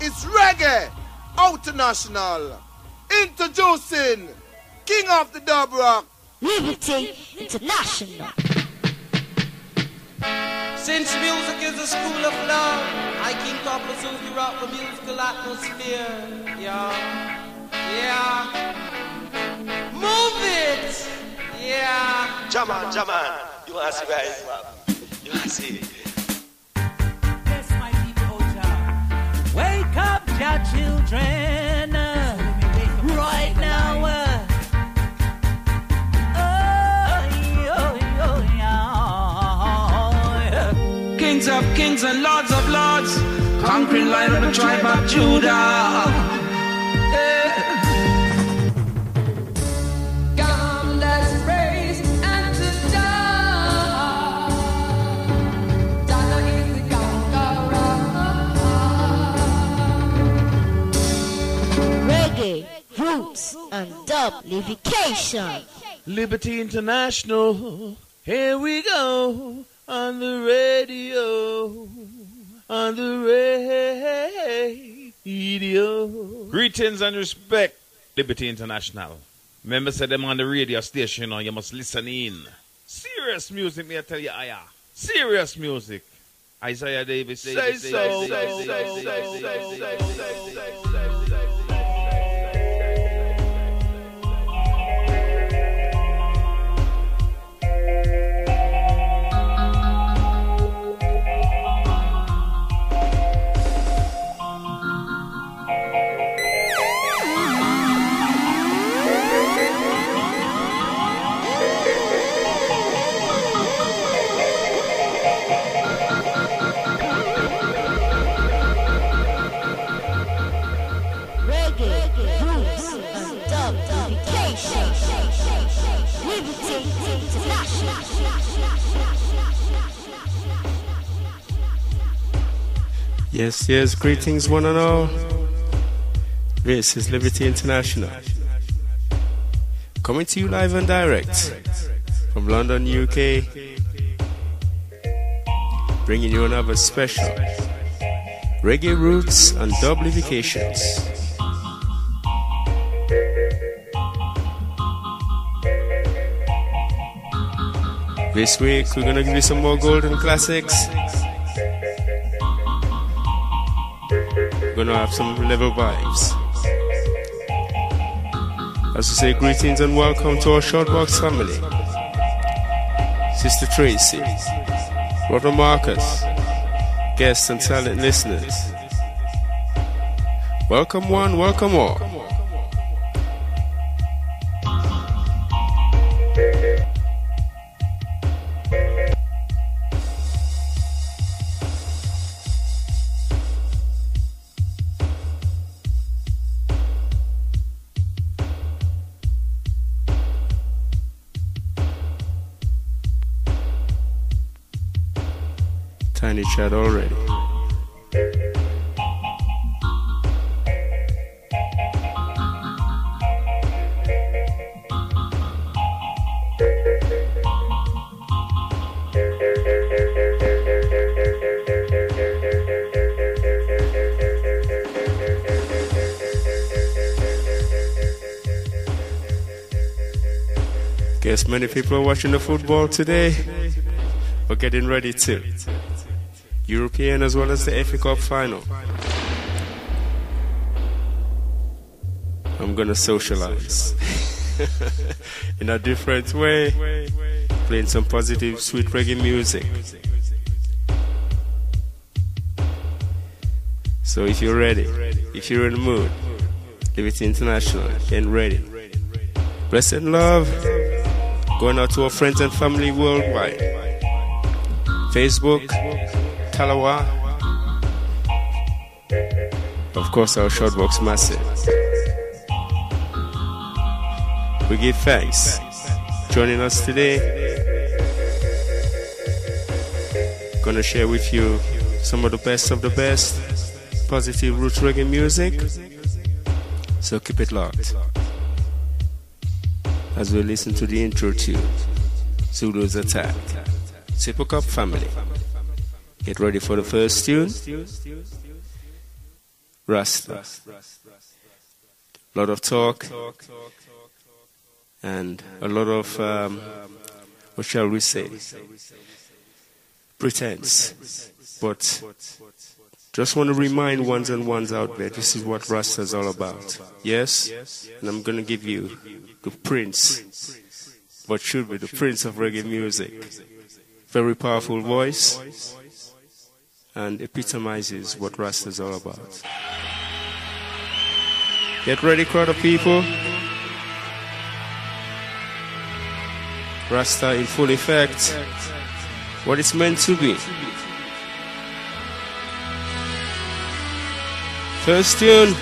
It's Reggae International. Introducing King of the Dub Rock, Liberty International. Since music is a school of love, I King Papa Sufi rock the musical atmosphere. Yeah. Move it. Yeah. Jaman. You want to see where it's from? You want to see it? Yes, my people, Jah. Wake up, your children. Right now. Kings of kings and lords of lords, conquering Lion of the tribe of Judah. Come, let's praise and to die. Donna is the conqueror. Reggae, roots, and dublification. Liberty International, here we go. On the radio, Greetings and respect, Liberty International. Remember, said them on the radio station, you must listen in. Serious music, me I tell you, serious music. Isaiah Davis say so. Yes, greetings one and all. This is Liberty International, coming to you live and direct from London, UK, bringing you another special Reggae Roots and Dublifications. This week we're gonna give you some more golden classics. We're gonna have some level vibes. As we say, greetings and welcome to our Shortbox family. Sister Tracy, Brother Marcus, guests and silent listeners. Welcome one, welcome all. Tiny chat already. Guess many people are watching the football today or getting ready to. European as well as the FA Cup final. I'm gonna socialize in a different way, playing some positive, sweet reggae music. So if you're ready, if you're in the mood, Liberty International, get ready. Blessed love going out to our friends and family worldwide. Facebook, Talawa, of course our Shortbox massive. We give thanks joining us today. Gonna share with you some of the best positive roots reggae music, so keep it locked as we listen to the intro tune, Zulu's Attack. Super Cup family, get ready for the first tune. Rasta. A lot of talk and a lot of, what shall we say, pretense. But just want to remind ones and ones out there, this is what Rasta is all about. Yes? And I'm going to give you the prince, what should be the prince of reggae music. Very powerful voice and epitomizes what Rasta is all about. Get ready, crowd of people. Rasta in full effect. What it's meant to be. First tune.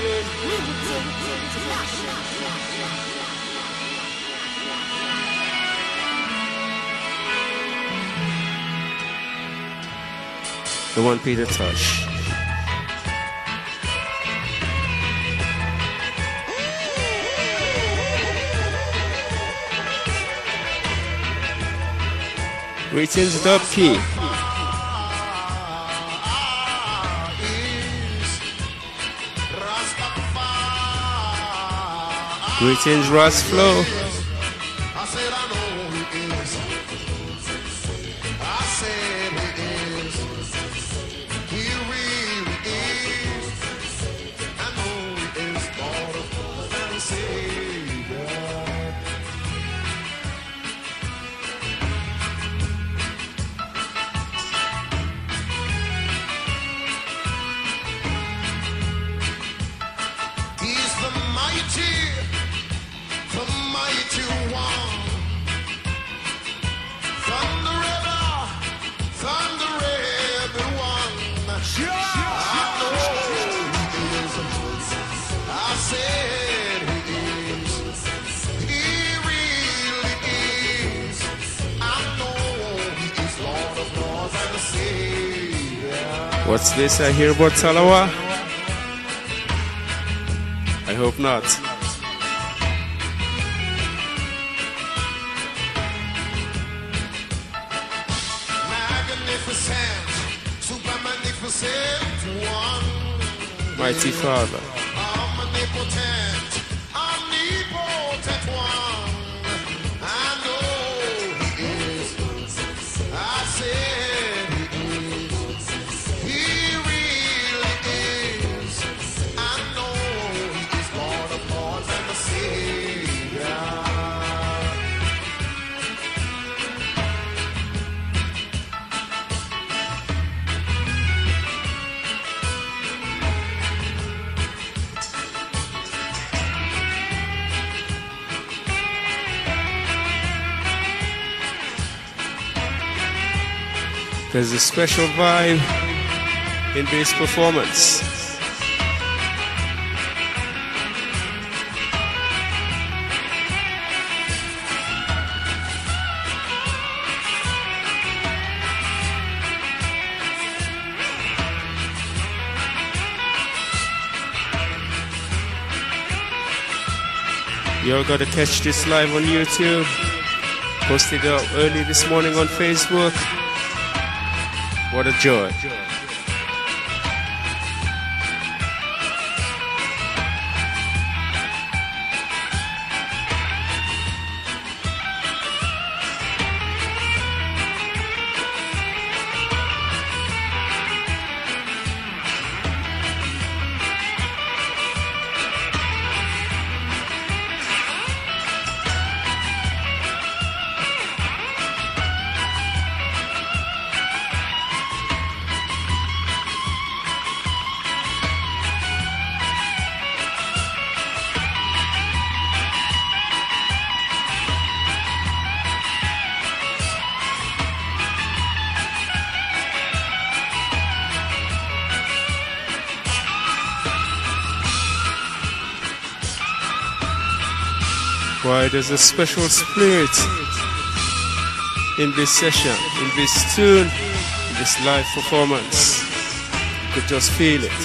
The one Peter Tosh. Greetings, Dub Key. Greetings, Ross Flow. What's this I hear about Talawa? I hope not. Magnificent, super magnificent one. Mighty Father. Omnipotent, omnipotent one. I know he is. I said he is. He really is. I know he is Lord of Lords and the Savior. There's a special vibe in this performance. You're gonna catch this live on YouTube. Posted up early this morning on Facebook. What a joy. Why, there's a special spirit in this session, in this tune, in this live performance. You could just feel it.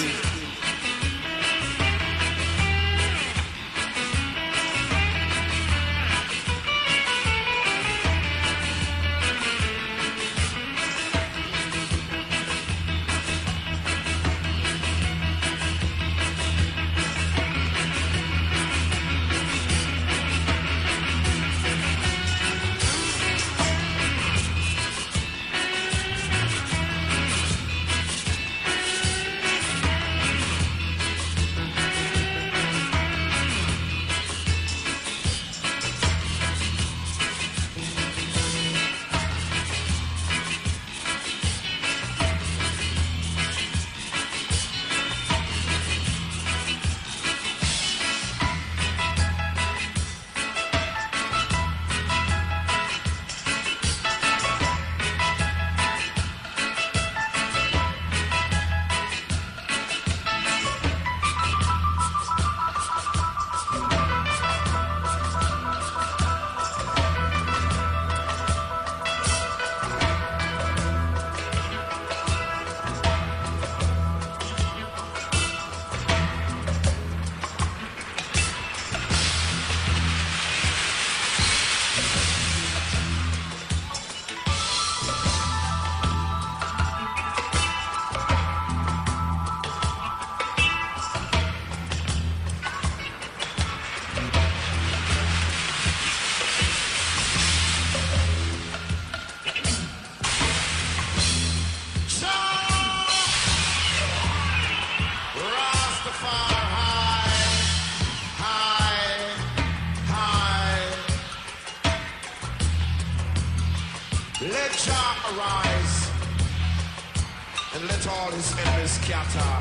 let all his enemies scatter.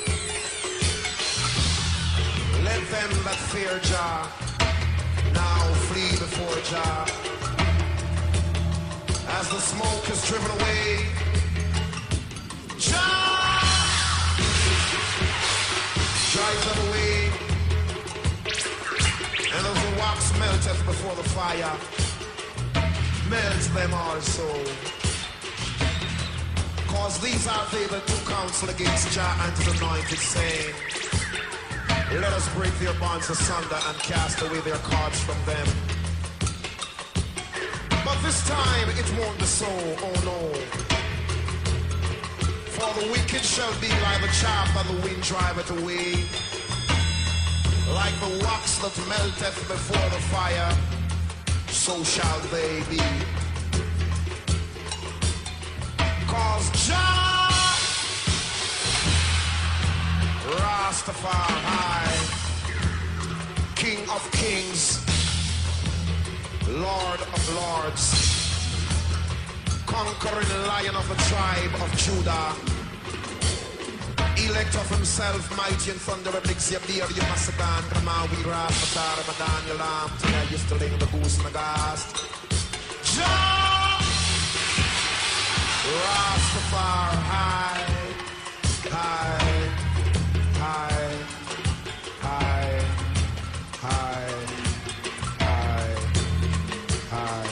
Let them that fear Jah now flee before Jah. As the smoke is driven away, Jah drives them away. And as the wax melteth before the fire, melts them also. Cause these are they that do counsel against Jah and his anointed, saying, let us break their bonds asunder and cast away their cords from them. But this time it won't be so, oh no. For the wicked shall be like the chaff that the wind driveth away, like the wax that melteth before the fire, so shall they be. Cause Jah Rastafari, King of kings, Lord of lords, conquering Lion of the tribe of Judah, elect of himself, mighty in thunder and Xavier, you must have gone. Come on, we Rastafari, Ramadan, your lamb, tonight you're still in the goose and the ghast. Jah Rastafari, high, high, high, high, high, high, high.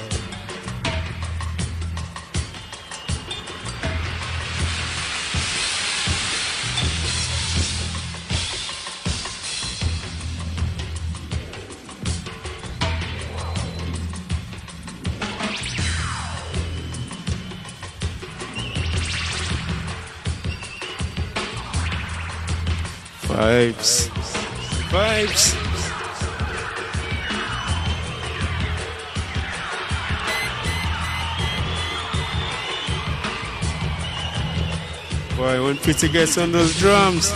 Vibes. Vibes. Boy, when Pretty gets on those drums.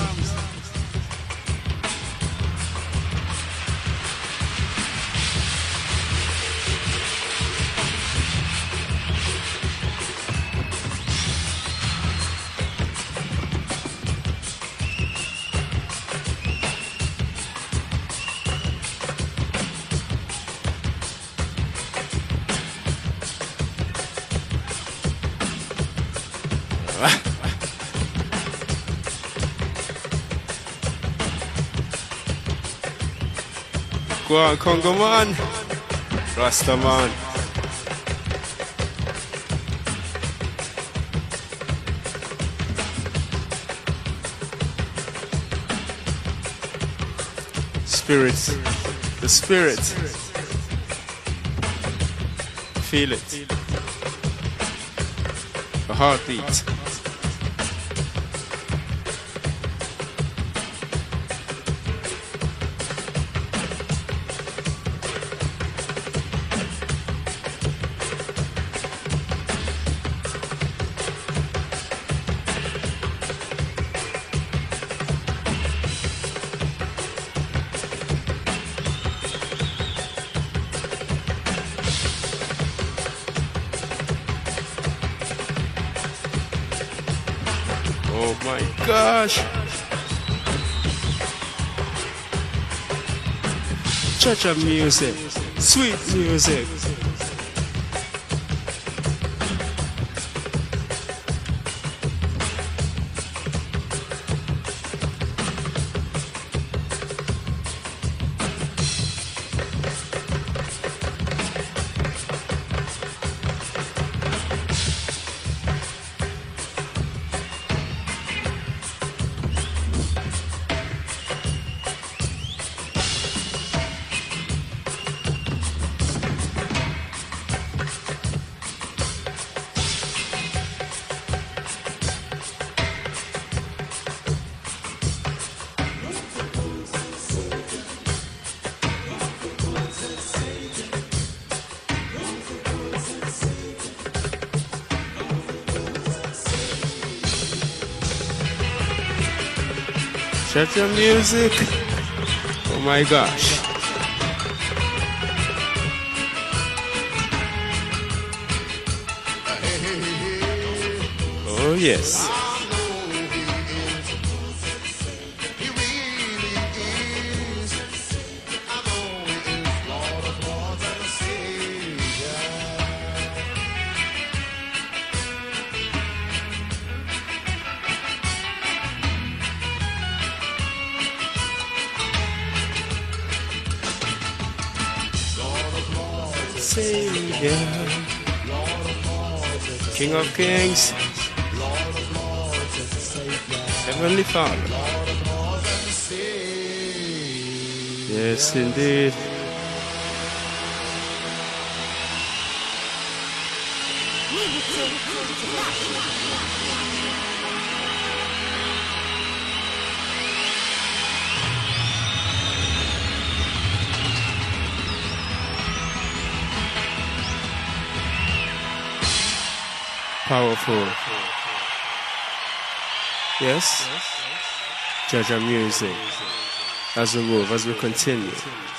Go on, Congo man. Rasta man. Spirit. The spirit. Feel it. The heartbeat. Oh my gosh. Cha-cha music. Sweet music. Cha-cha music. Oh my gosh. Oh yes. Savior, King of Kings, Heavenly Father. Yes, indeed. Powerful. Yes? Jaja music. As we move, as we continue.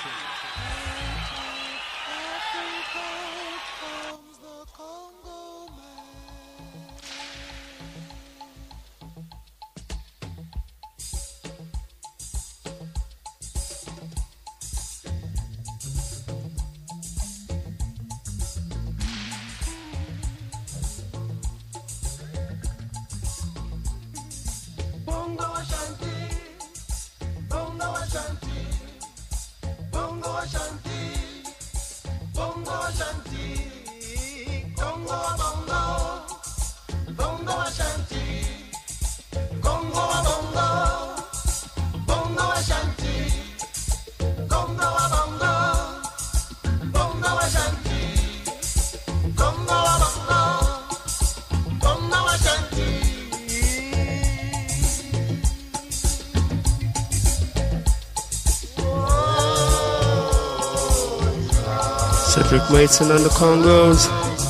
Cedric Mason on the Congos.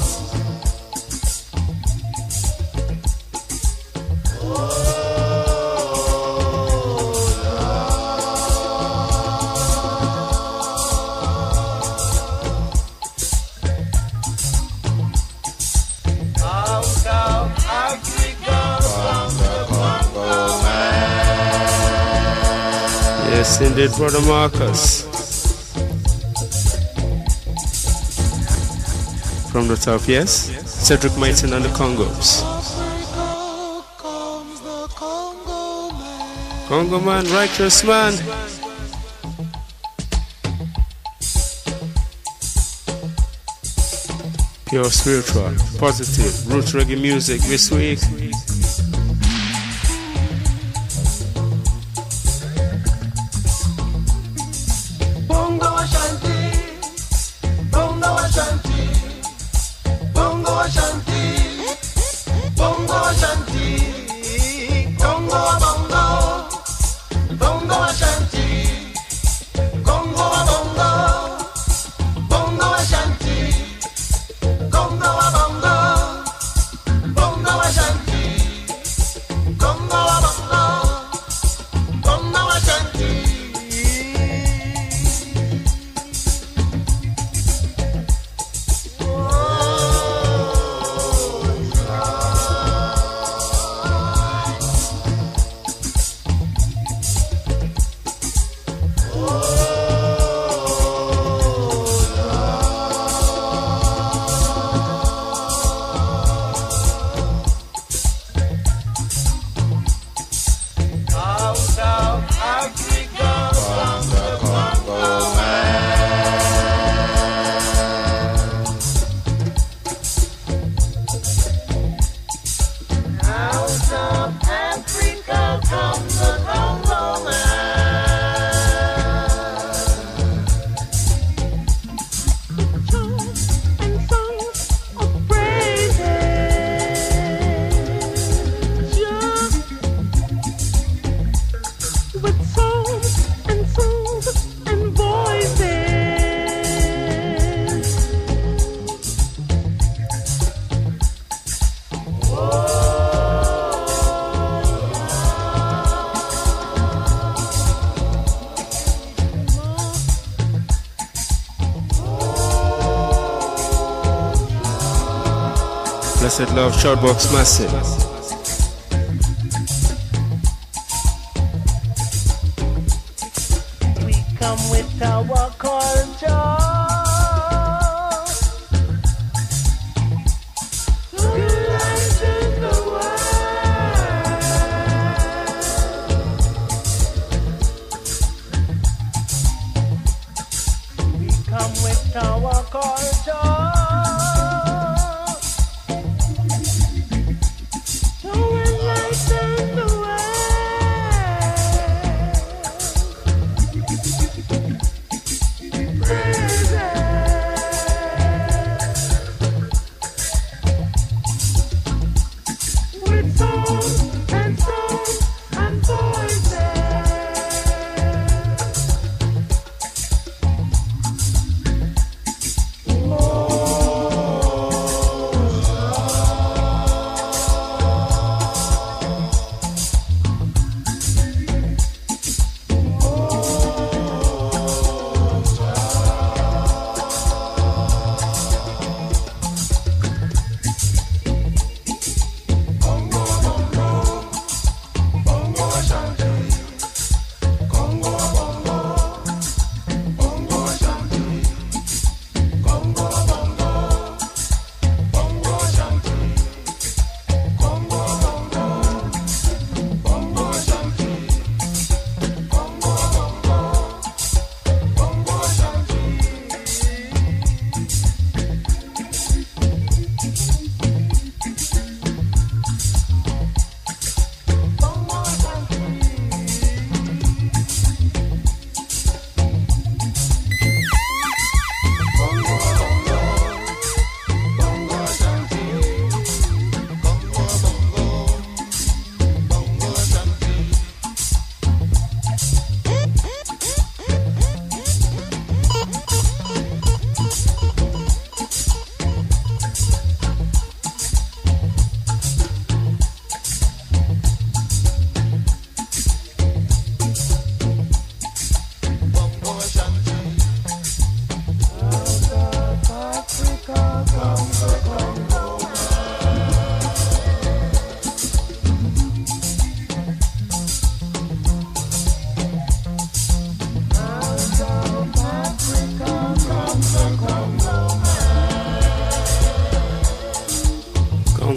Yes, indeed, Brother Marcus. From the top, yes? Cedric Mason and the Congos. Congo man, righteous man. Pure spiritual, positive, root reggae music this week. Blessed Love, Shoutbox Massive. We come with our culture. Come with our culture.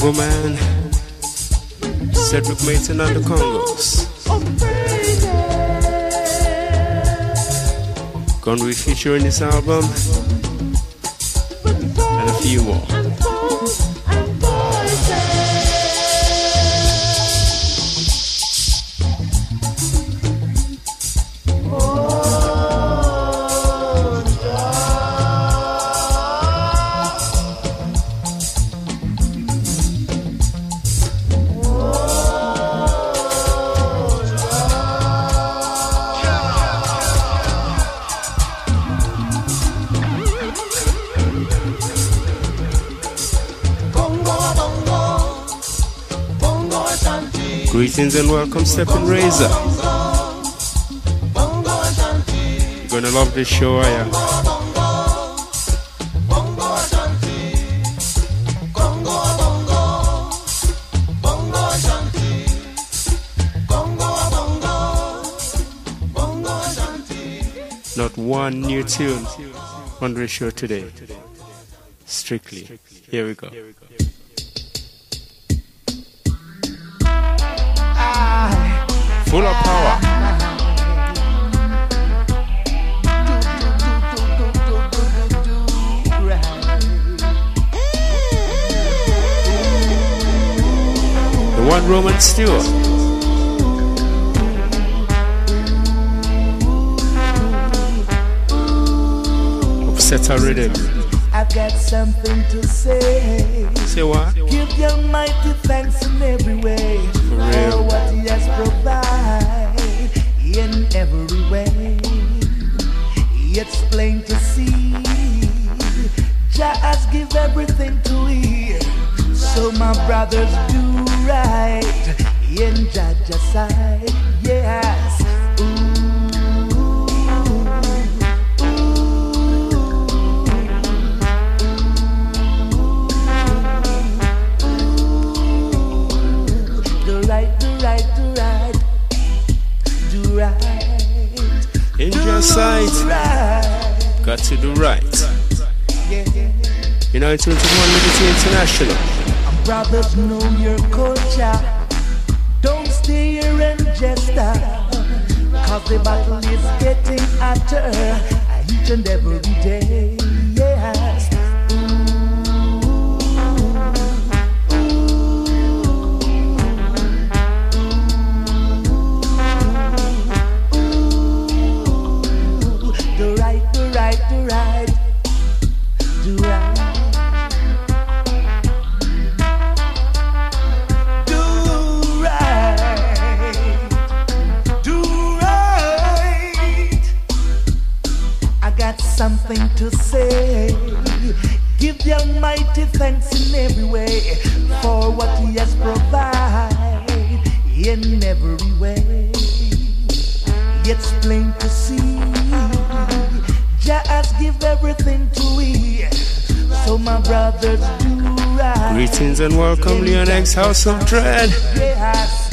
Congo man, Cedric Maton and the Congos. Gonna be featuring this album and a few more. Greetings and welcome, Stephen Razor. You're gonna love this show, are ya? Not one new tune on the show today. Strictly. Here we go. Full of power. The one Roman Stewart. Upset our rhythm. I've got something to say. Say what? Give your mighty thanks in every way For real. for what He has provided in every way. It's plain to see Jah has give everything to He. So my brothers do right in Jah's side. Yes. In your sight, got to do right. United 21 Liberty International. Brothers, know your culture. Don't stay here and just cause the battle is getting hotter each and every day. Yes. Something to say. Give the Almighty thanks in every way for what He has provided in every way. It's plain to see Jah has give everything to He. So my brothers do right. Greetings and welcome, Leon X House of Dread. Yes.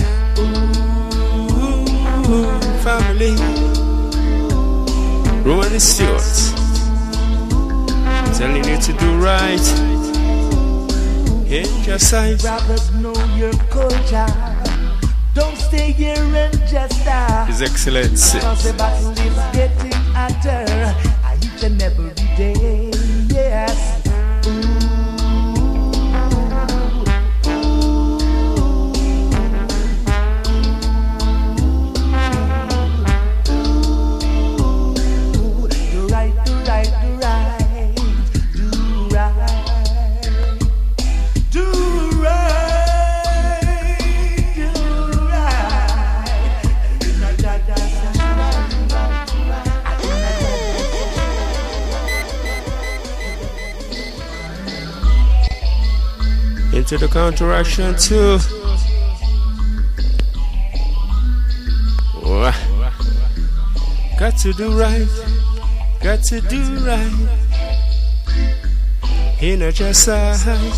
Ooh, family. Roman Stewart, telling you to do right in your sight. Brothers, know your culture. Don't stay here and just His Excellency. Because the battle is getting hotter each and every day. Yes. Into the counteraction too. Got to do right. Got to do right. In a just side.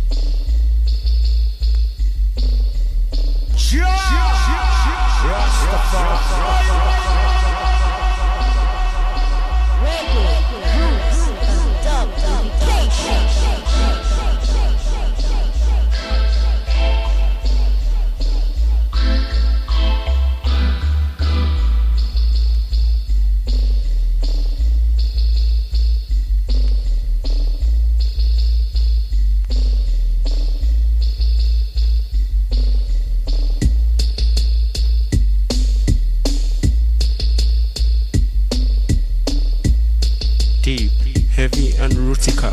Rasta Heavy and rutical.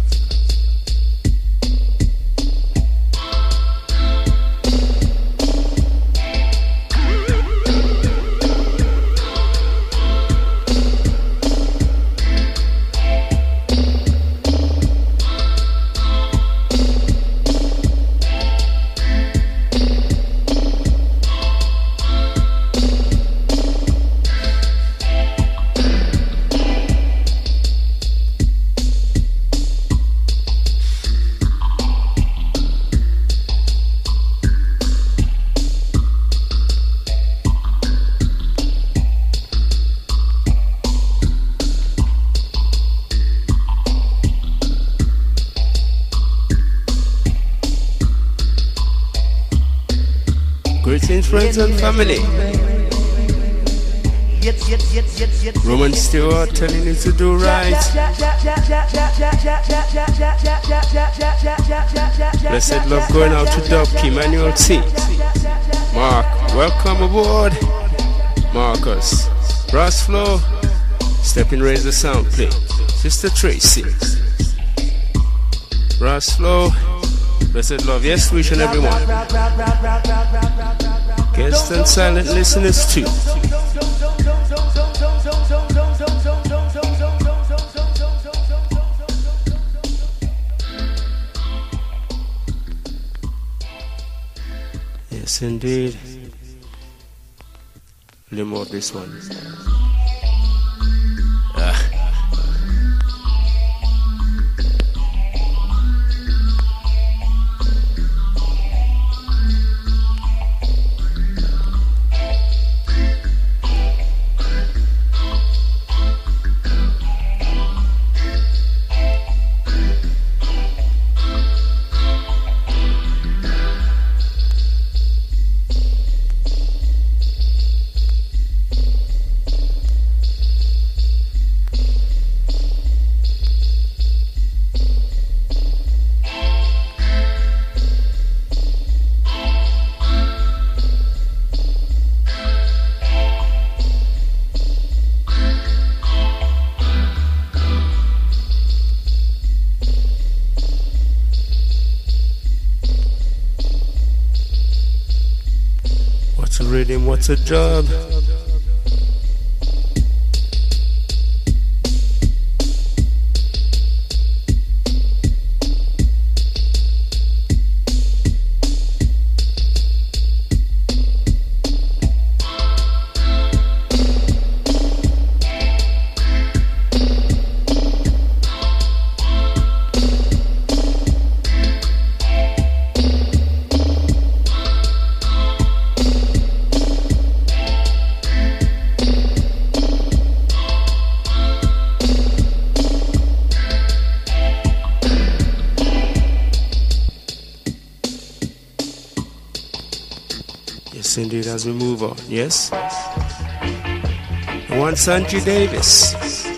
Greetings, friends and family. Roman Stewart telling you to do right. Blessed love going out to Dubkey, Manuel T. Mark, welcome aboard. Marcus, Ross Flow, Stepping Razor Sound Play. Sister Tracy, Ross Flow, blessed love, yes to each and every one. Guests and silent listeners too. Yes, indeed. A little more of this one. What's a rhythm, what's a job? Yes, indeed, as we move on. Yes? One Sanji Davis.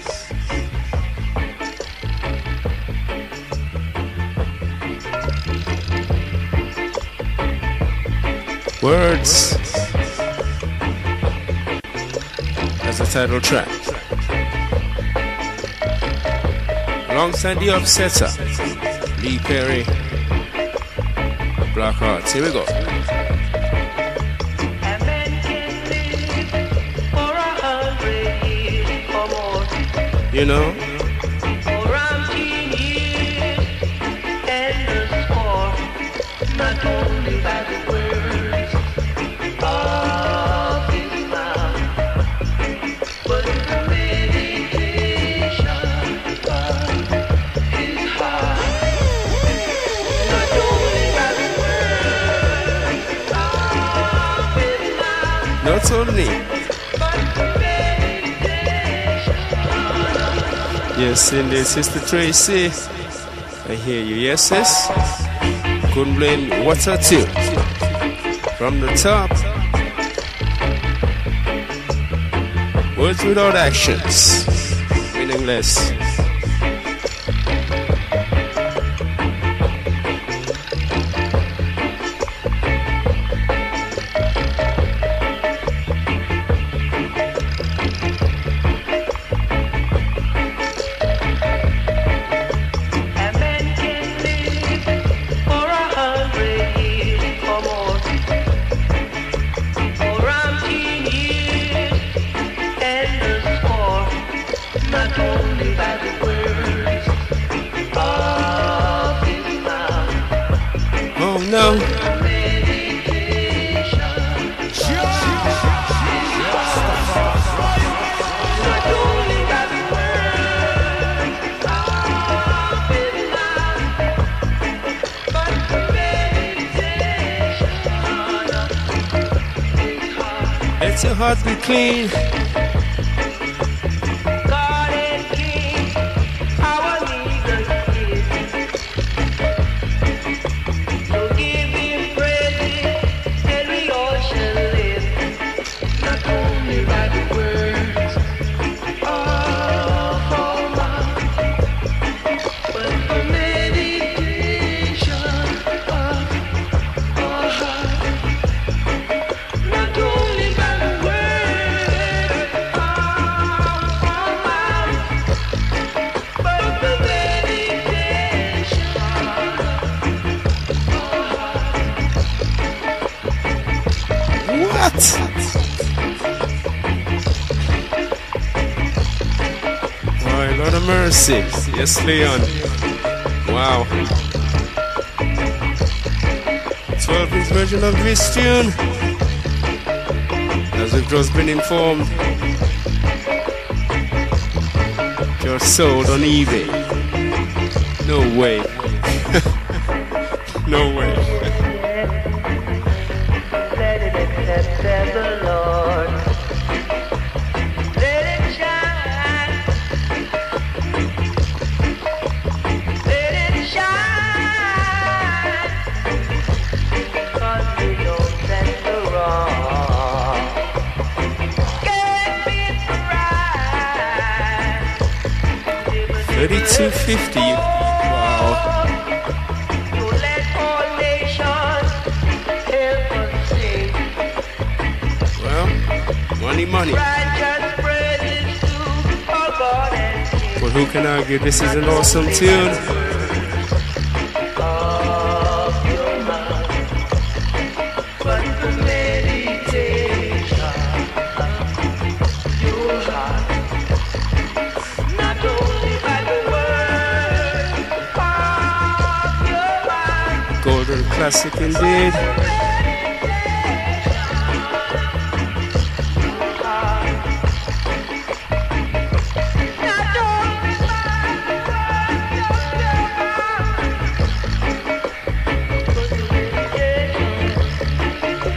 Words as the title track. Alongside the Upsetter, Lee Perry, Black Hearts. Here we go. You know, not only by the words of his mouth, but the meditation of his heart. Not only by the words of his mouth, not only. Yes, indeed, Sister Tracy. I hear you. Yes, sis. Couldn't blame what's a tip. From the top. Words without actions. Meaningless. now. Let your heart be clean. God is King, our leader is. So give Him praises, and we all shall live. Not only by the words of our mouth, but the meditation of our heart. Not only by the words of our mouth, but the meditation of our What? Oh, Lord of mercy. Yes, Leon. Wow. 12-inch version of this tune. As we've just been informed, you're sold on eBay. No way. No way. Let it accept the Lord. Let it shine. Let it shine. Because we don't stand the wrong. Can't be right. 3250. Wow. So let all nations help us sing. Well, money. Righteous praises to our God and King. But who can argue this is an awesome tune? Of your mouth, but the meditation of your heart. Not only by the word of your mouth, Golden classic indeed. not only by the word of your mouth, but the meditation.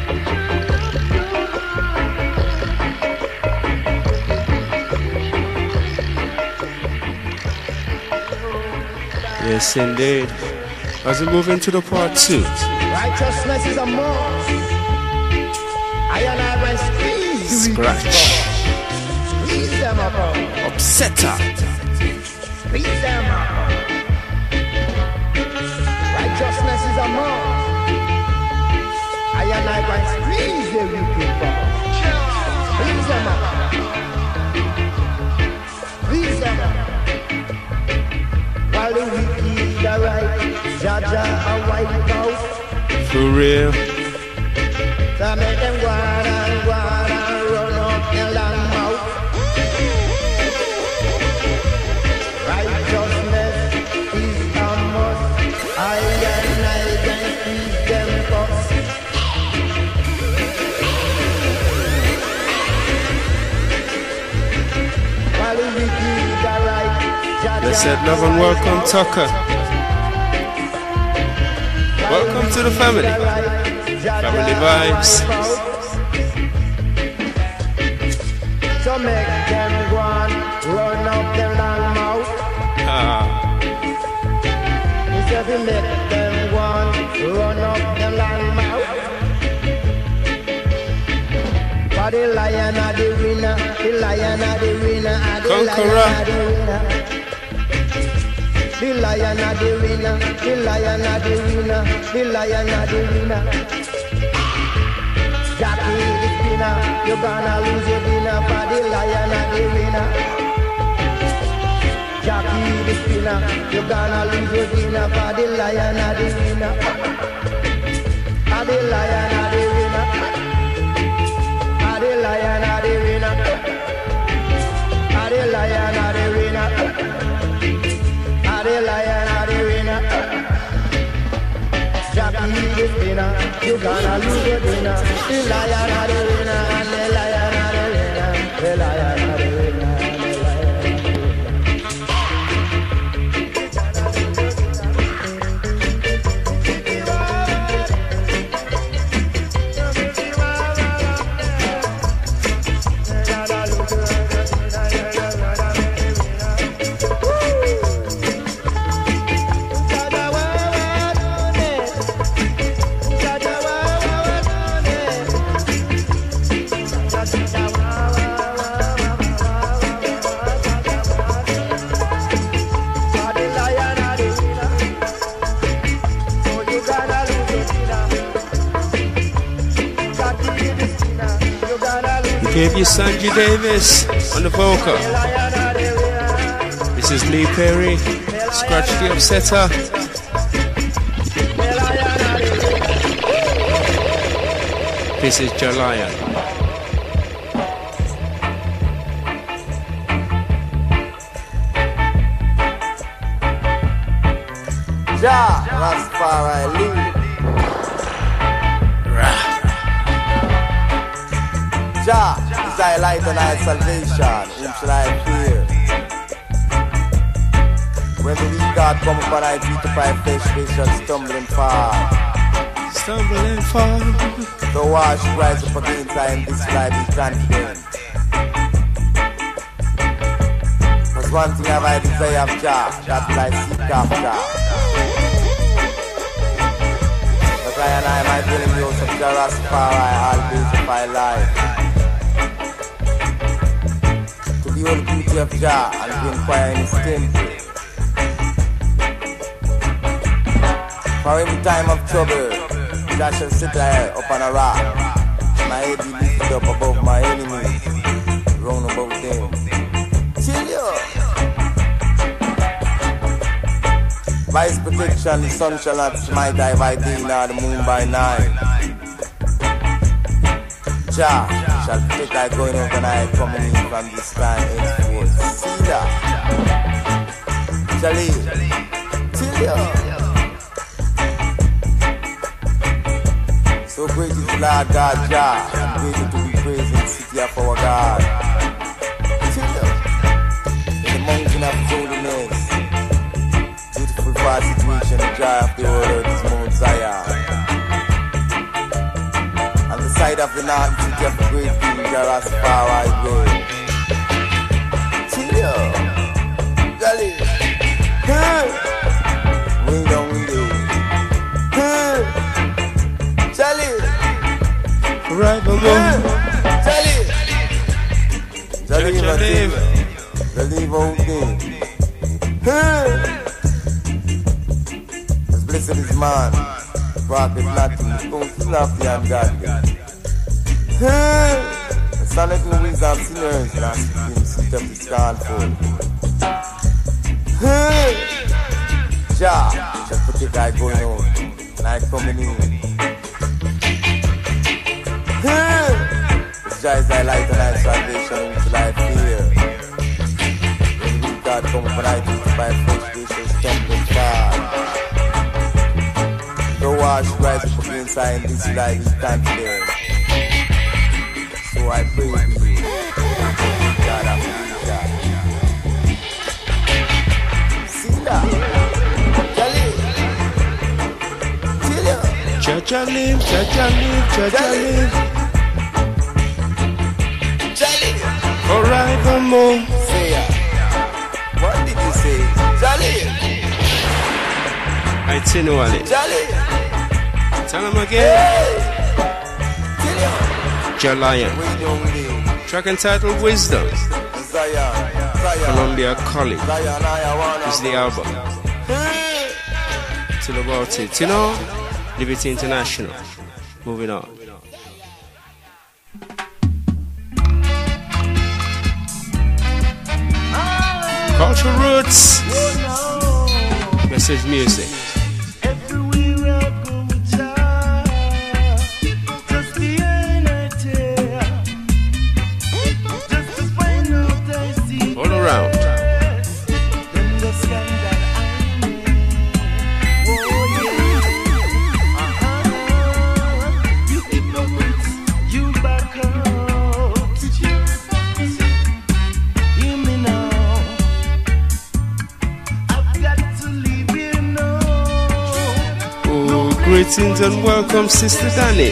Yes, indeed. As we move into the part 2. Righteousness is a must. I and I will squeeze the Scratch. wicked. Squeeze them up. Upsetter. Squeeze them up. Righteousness is a must. I and I will squeeze the wicked. Squeeze them up. Squeeze them up. While the wicked are right, Jaja are white out. For real. So make them go on and run up their long mouth. Righteousness is a must. I and I can squeeze them first. While the wicked are right, Jaja They said love and welcome, Tucker. Welcome to the family. Family vibes. So make them go on, run up their long mouth. He said we make them go on, run up their long mouth. For the lion are the winner, the lion are the winner, and the Conqueror. lion are the winner. The lion are the winner, the lion are the winner, the lion are the winner. Jackie the spinner, you're gonna lose your dinner, for the lion are the winner. Jackie the spinner, you're gonna lose your dinner, for the lion are the winner. Are the lion are the winner. Are the lion are the winner. Are the lion are the winner. Are the lion are the winner. Jackie the this dinner, you gonna lose your dinner. The lion are the winner, and the lion are the winner. The lion are the winner, and the lion are the Gave you Sanjay Davis on the vocal. This is Lee Perry, Scratch the Upsetter. This is Jalion. Ja, Rastafari Lee. Ja, is thy light and thy salvation, whom shall I fear? When the weak God come upon thy feet to fight flesh, they shall stumble and fall. Stumble and fall. The wash rise up against thy in this life is confident. Cause one thing have I desire of Jah, that will I seek after. But I and I might dwell in the house of Jah Rastafari all days of my life. The whole beauty of Jah and to inquire in his temple. For in time of trouble, Jah shall sit there upon a rock. My head be lifted up above my enemies, round about them. Chill you. By his protection, the sun shall not smite thy by day, nor the moon by night. Jah shall protect thy going out and I coming in from this time henceforth. See that? Jalil, till you. So great is the Lord God Jah, and greatly to be praised in the city of our God. Till you. In the mountain of holiness, beautiful far situation, the joy of the whole earth is Mount Zion. Side of the north, city of the great king, Jah Rastafari way. Chill you, Jolly. Hey, way down there. Hey, Jolly. Right, Mama. Jolly. Jolly, Jolly, out there. Hey, as blessed is man, rocket nothing, don't snap the ungodly. The son of the wisdom sinners and ask him to sit up his scornful. Jah shall protect thy going out and thy coming in. Jah is thy light and thy salvation, which shall I fear? When the weak God come upon thy feet by flesh, they shall stumble and fall. The wash rise up against thy in this life is confident. So I pray to you, God of God. See that? Cha-cha live, cha-cha live, cha-cha live. Forevermore. Say ya. What did you say? Jolly. I tell you what. Jolly. Tell him again. Hey. Jalion. Track entitled Wisdom. Columbia College is the album. Till about it, you know. Liberty International. Moving on. Cultural Roots. Message music. All around. Greetings and welcome, Sister Danny.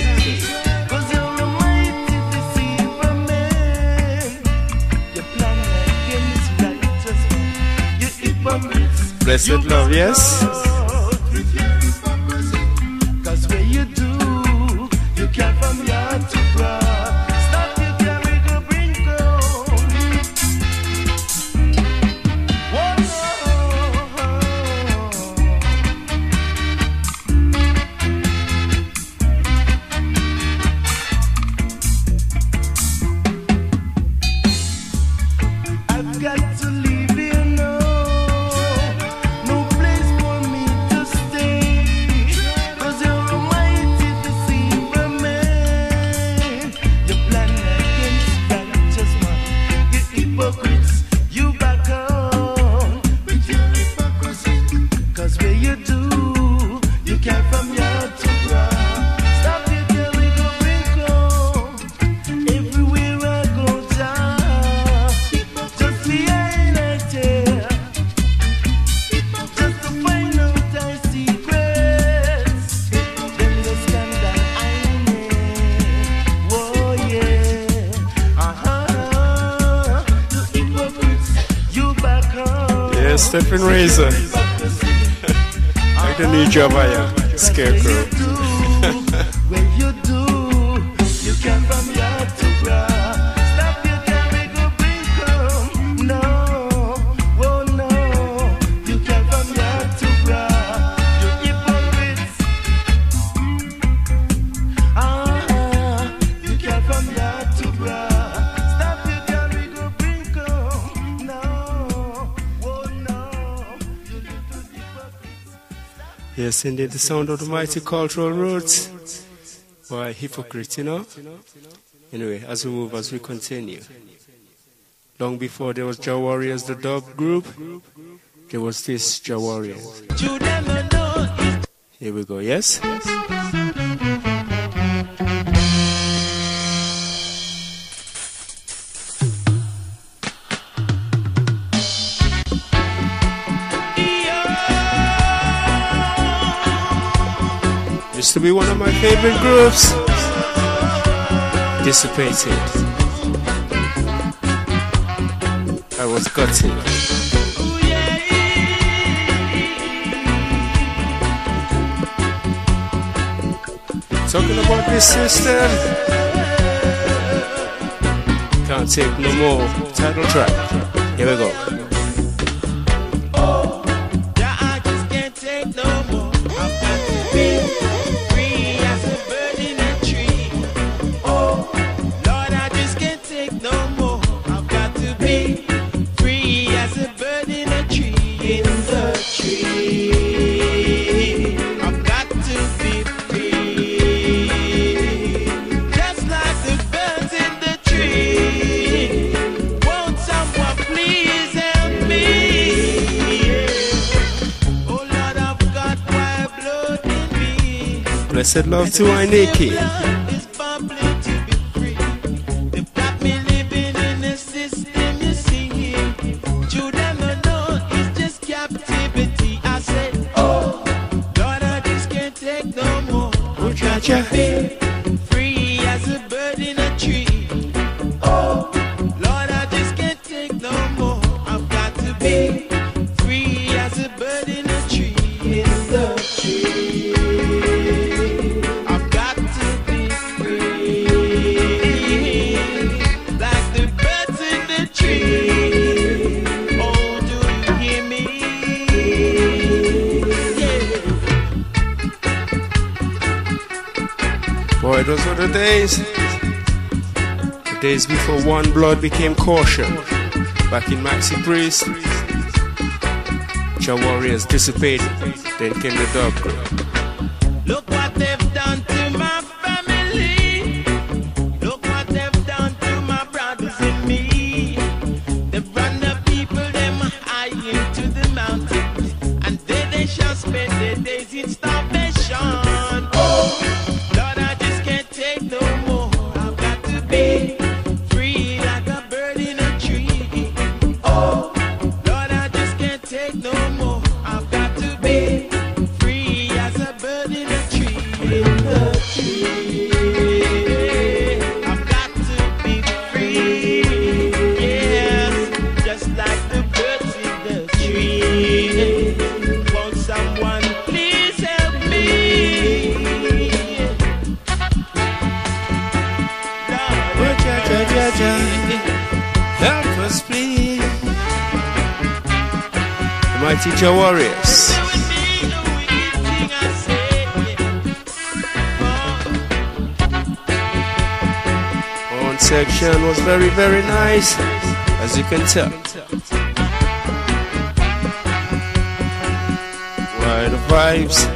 Blessed love, yes? Cause when you do, you can from yard to broad. Stop your carry go bring home. I've got to leave here now. No place for me to stay. Cause you're a mighty deceiver, man. You plan against righteous man. You hypocrites, you back home with your hypocrisy. Cause where you do, you can't from yard to broad. Stop your carry go bring home. Everywhere I go down, just the end I tell. Just to find out our secrets. Then the scandal I made. Oh yeah. You hypocrites, you back home. Yes, Stephen Razor. Like the new Javaya, Scarecrow. When you do, you can from yard to broad. Stop your carry go bring home. No, oh no, you can from yard to broad. You hypocrites. You can from yard to broad. Stop your carry go bring home. No, oh no, you little hypocrites. Yes, indeed, the sound of the mighty cultural roots. Why, hypocrite, you know? Anyway, as we move, as we continue. Long before there was Jah Warriors, the dub group, there was this Jah Warriors. Here we go, yes? Used to be one of my favorite groups. Dissipated. I was gutted. Talking about this system. Can't take no more. Title track. Here we go. Blessed love to Ainiki. Free as a bird in a tree. Oh, Lord, I just can't take no more. I've got to be free as a bird in a tree. In the tree. I've got to be free. Like the birds in the tree. Oh, do you hear me? Boy, those were the days. The days before One Blood became Caution. Back in Maxi Priest, Jah Warriors dissipated. Then came the dub group. Look what they've done to my family. Look what they've done to my brothers and me. They've run the people them high into the mountains, and there they shall spend their days in starvation. Oh, Lord, I just can't take no more. I've got to be free like a bird in a tree. Oh, Lord, I just can't take no more. I've got to be free as a bird in a tree. Mighty Jah Warriors. One section was very, very nice, as you can tell. Why the vibes?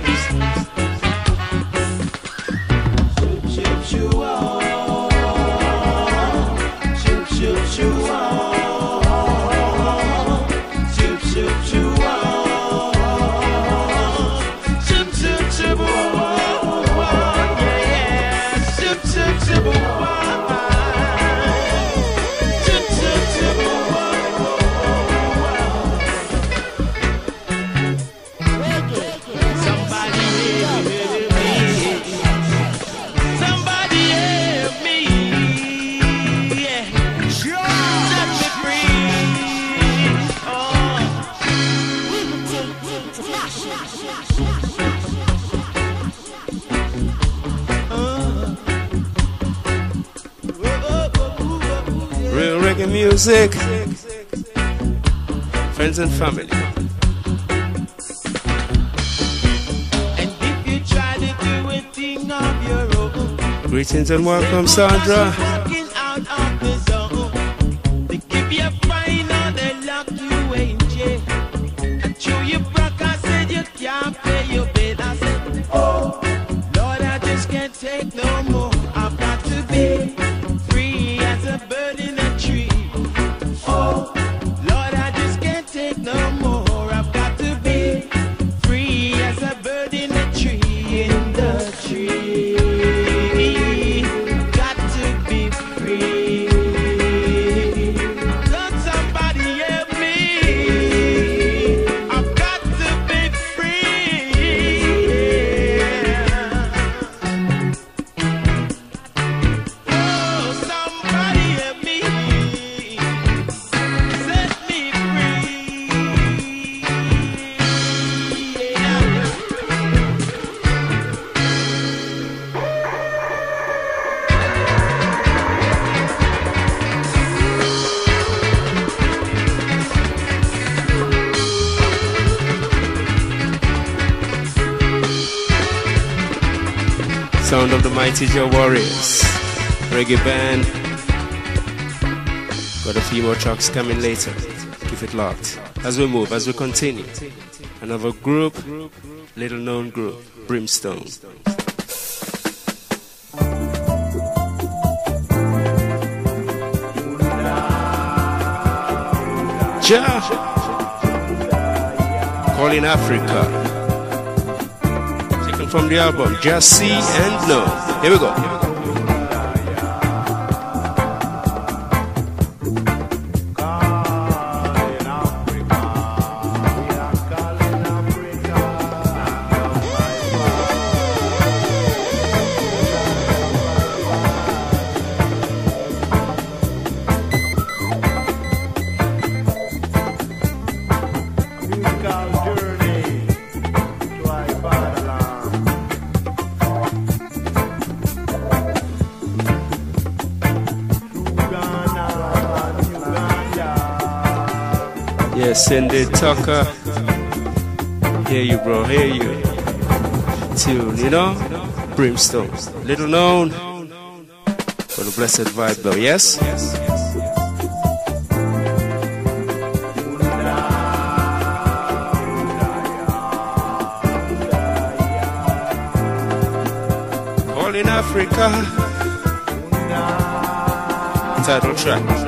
Music, friends and family. And if you try to do a thing of your own, Greetings and welcome, Sandra. walking out of the zone, they give you a fine or they lock you in jail. And through you broke, I said you can't pay your bill. I said, oh, Lord, I just can't take no more. I've got to be free as a bird in a tree. Oh, Lord, I just can't take no more. I've got to be free as a bird in a tree, in the tree. Got to be free. Lord, somebody help me. I've got to be free. Oh, somebody help me. Set me Sound of the Mighty Jah Warriors. Reggae band. Got a few more tracks coming later. Keep it locked. As we move, as we continue. Another group, little known group, Brimstone. Jah Calling Africa. Taken from the album Just See and Know. Here we go. Yes, Cindy Tucker. Hear you, bro, hear you. Tune, you know? Brimstone. Little known. For the blessed vibe, though, yes? All in Africa. Title track.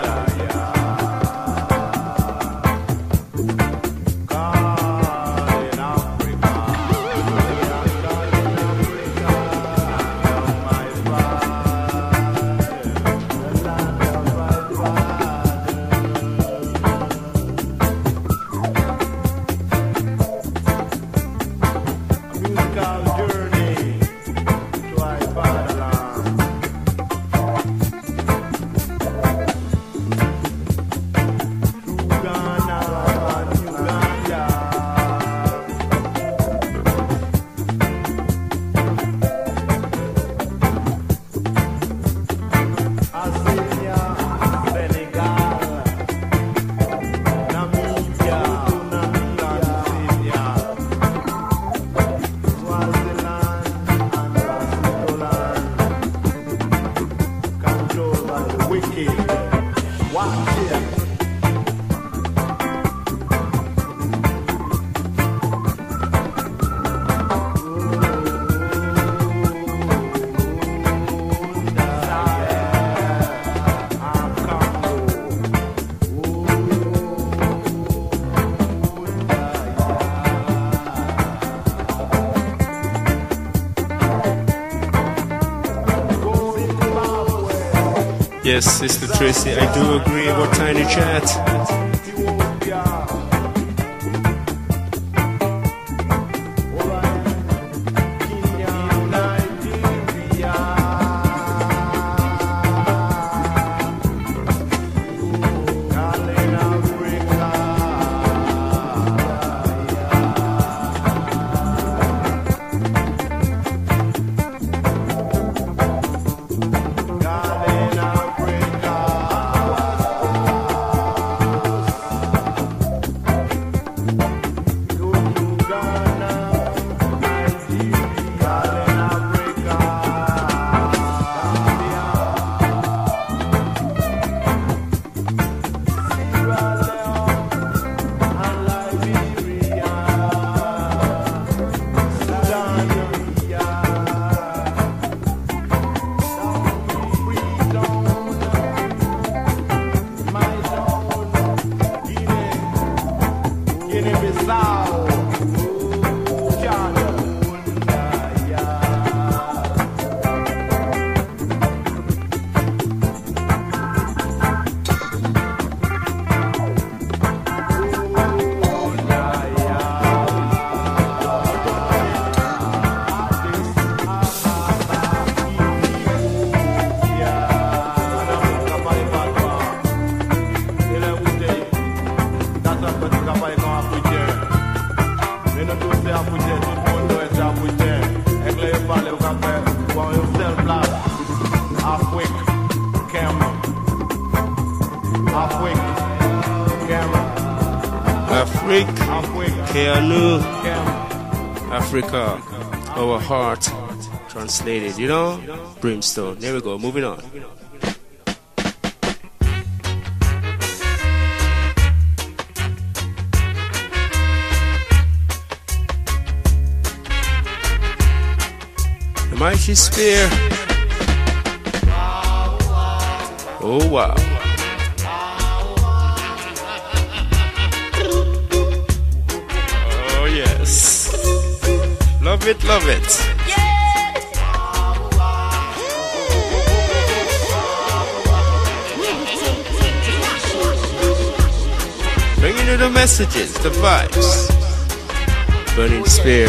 Yes, Sister Tracy, I do agree about Tiny Chat. Africa, our heart, translated, you know? Brimstone. There we go, moving on. The mighty spear. Oh, wow. Oh, yes. Love it, love it. Bringing you the messages, the vibes. Burning spear.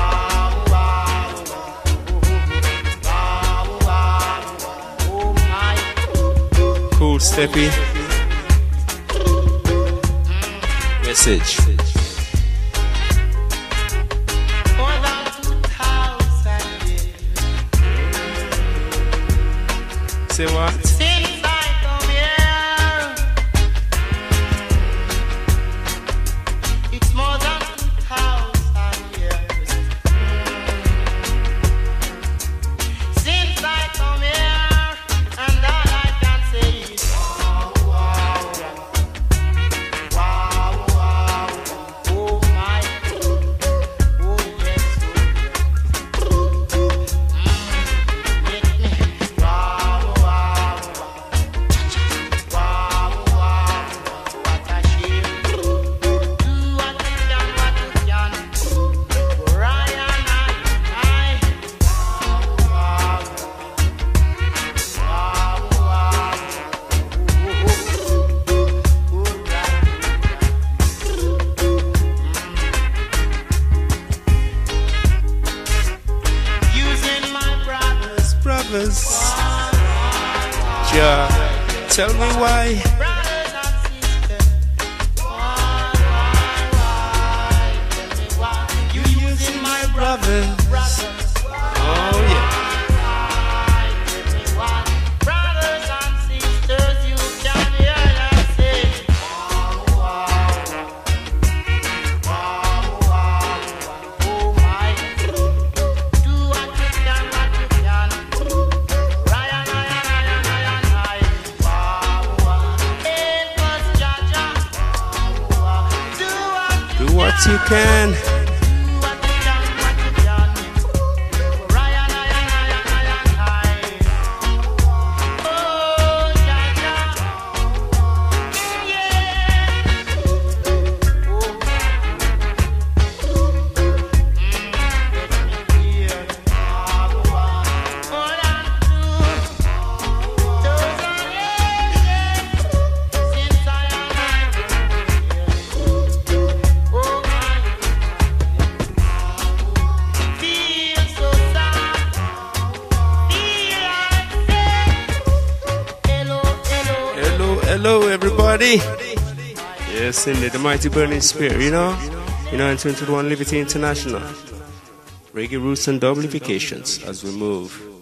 Cool steppy. Message. Say what? Since I come here, it's more than 2,000 years. Since I come here, and all I can say is wow, wow, wow, wow, oh my, oh yes, Ja, tell me why. You using my brothers. Oh yeah. Brothers and sisters, you can hear us say. Oh my, do what you can, what you can. Ryan, help us, Jaja. Do what you can. everybody. Yes, indeed, the mighty burning spirit, you know, in tune to the One Liberty International. Reggae roots and doublifications as we move.